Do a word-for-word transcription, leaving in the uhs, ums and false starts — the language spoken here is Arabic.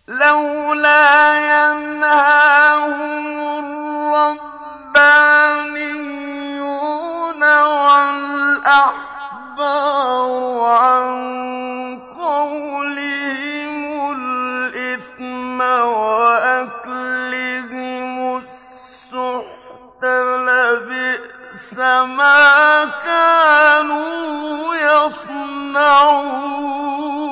لولا ينهاهم الربانيون والأحبار عن قولهم الإثم وأكلهم السحت لبئس ما كانوا يصنعون